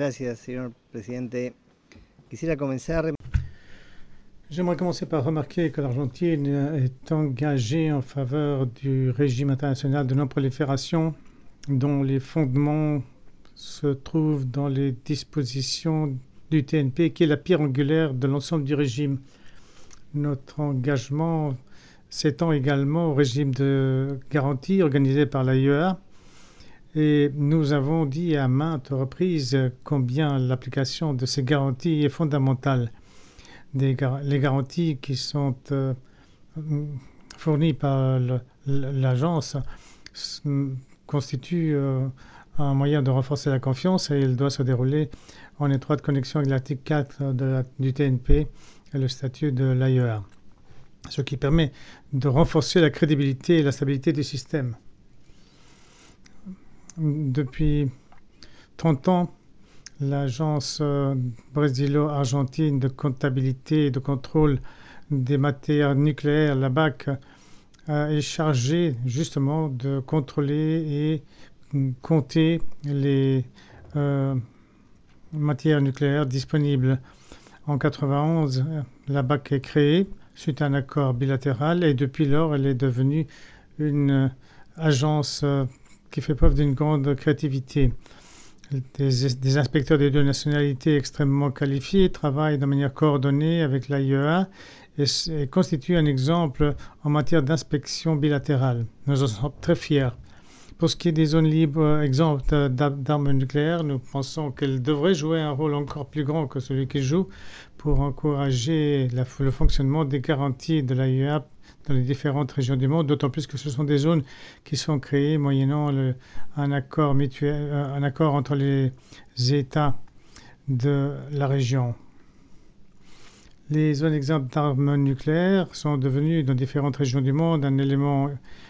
gracias, señor presidente. Quisiera comenzar. J'aimerais commencer par remarquer que l'Argentine est engagée en faveur du régime international de non-prolifération dont les fondements se trouvent dans les dispositions du TNP qui est la pierre angulaire de l'ensemble du régime. Notre engagement s'étend également au régime de garantie organisé par l'AIEA et nous avons dit à maintes reprises combien l'application de ces garanties est fondamentale. Les garanties qui sont fournies par l'agence constituent un moyen de renforcer la confiance et il doit se dérouler en étroite connexion avec l'article 4 du TNP et le statut de l'AIEA, ce qui permet de renforcer la crédibilité et la stabilité du système. Depuis 30 ans, l'agence brésilo-argentine de comptabilité et de contrôle des matières nucléaires, la BAC, est chargée justement de contrôler et compter les matières nucléaires disponibles. En 1991, la BAC est créée suite à un accord bilatéral et depuis lors, elle est devenue une agence qui fait preuve d'une grande créativité. Des inspecteurs des deux nationalités extrêmement qualifiés travaillent de manière coordonnée avec l'AIEA et constituent un exemple en matière d'inspection bilatérale. Nous en sommes très fiers. Pour ce qui est des zones libres exemptes d'armes nucléaires, nous pensons qu'elles devraient jouer un rôle encore plus grand que celui qu'elles jouent pour encourager le fonctionnement des garanties de l'AIEA dans les différentes régions du monde, d'autant plus que ce sont des zones qui sont créées moyennant un accord entre les États de la région. Les zones exemptes d'armes nucléaires sont devenues dans différentes régions du monde un élément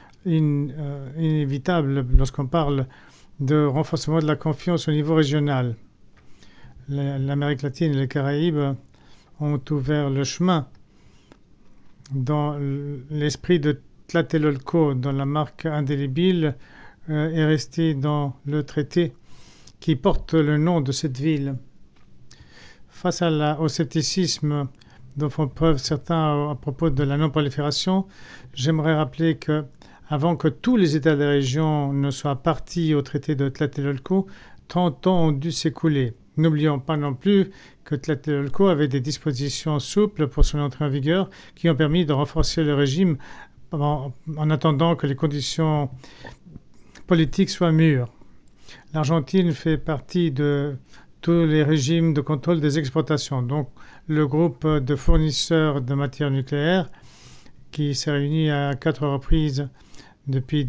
inévitable lorsqu'on parle de renforcement de la confiance au niveau régional. L'Amérique latine et les Caraïbes ont ouvert le chemin dans l'esprit de Tlatelolco, dont la marque indélébile est restée dans le traité qui porte le nom de cette ville. Face au scepticisme dont font preuve certains à propos de la non-prolifération, j'aimerais rappeler que avant que tous les États de la région ne soient partis au traité de Tlatelolco, 30 ans ont dû s'écouler. N'oublions pas non plus que Tlatelolco avait des dispositions souples pour son entrée en vigueur qui ont permis de renforcer le régime en attendant que les conditions politiques soient mûres. L'Argentine fait partie de tous les régimes de contrôle des exportations, donc le groupe de fournisseurs de matières nucléaires qui s'est réuni à 4 reprises depuis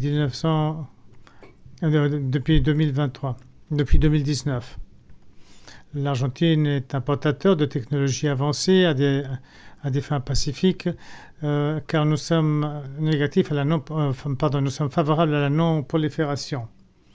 2019. L'Argentine est importateur de technologies avancées à des fins pacifiques, car nous sommes nous sommes favorables à la non-prolifération.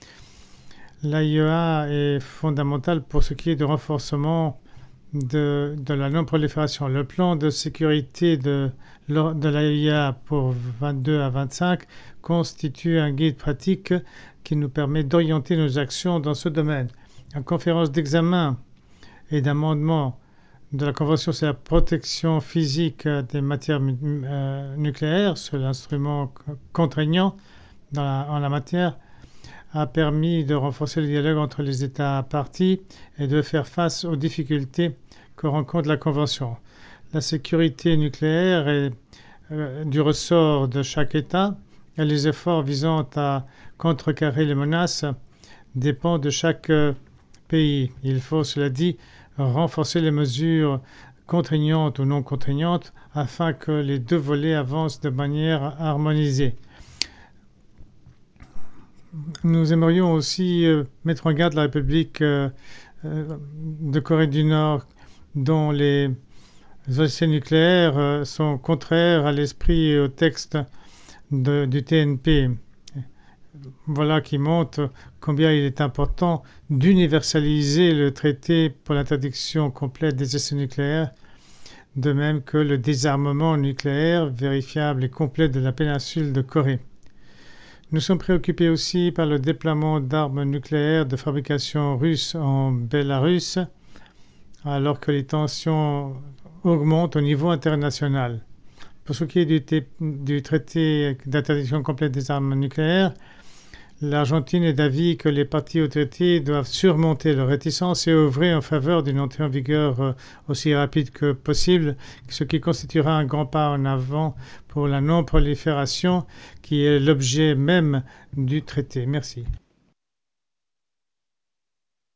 L'AIEA est fondamentale pour ce qui est du renforcement de la non-prolifération. Le plan de sécurité de l'AIEA pour 22 à 25 constitue un guide pratique qui nous permet d'orienter nos actions dans ce domaine. La conférence d'examen et d'amendement de la Convention sur la protection physique des matières nucléaires, sur l'instrument contraignant en la matière, a permis de renforcer le dialogue entre les États parties et de faire face aux difficultés que rencontre la Convention. La sécurité nucléaire est du ressort de chaque État et les efforts visant à contrecarrer les menaces dépendent de chaque pays. Il faut, cela dit, renforcer les mesures contraignantes ou non contraignantes afin que les deux volets avancent de manière harmonisée. Nous aimerions aussi mettre en garde la République de Corée du Nord, dont les essais nucléaires sont contraires à l'esprit et au texte du TNP. Voilà qui montre combien il est important d'universaliser le traité pour l'interdiction complète des essais nucléaires, de même que le désarmement nucléaire vérifiable et complet de la péninsule de Corée. Nous sommes préoccupés aussi par le déploiement d'armes nucléaires de fabrication russe en Bélarus, alors que les tensions augmentent au niveau international. Pour ce qui est du traité d'interdiction complète des armes nucléaires, l'Argentine est d'avis que les parties au traité doivent surmonter leurs réticences et œuvrer en faveur d'une entrée en vigueur aussi rapide que possible, ce qui constituera un grand pas en avant pour la non-prolifération qui est l'objet même du traité. Merci.